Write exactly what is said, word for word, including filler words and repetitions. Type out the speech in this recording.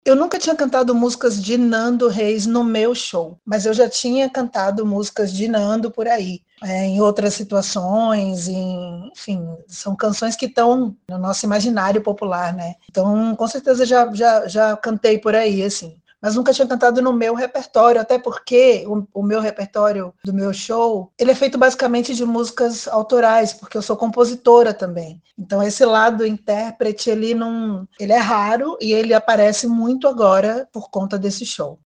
Eu nunca tinha cantado músicas de Nando Reis no meu show, mas eu já tinha cantado músicas de Nando por aí, é, em outras situações, em, enfim, são canções que estão no nosso imaginário popular, né? Então, com certeza já, já, já cantei por aí, assim. Mas nunca tinha cantado no meu repertório, até porque o, o meu repertório do meu show, ele é feito basicamente de músicas autorais, porque eu sou compositora também. Então esse lado intérprete, ele não, ele é raro e ele aparece muito agora por conta desse show.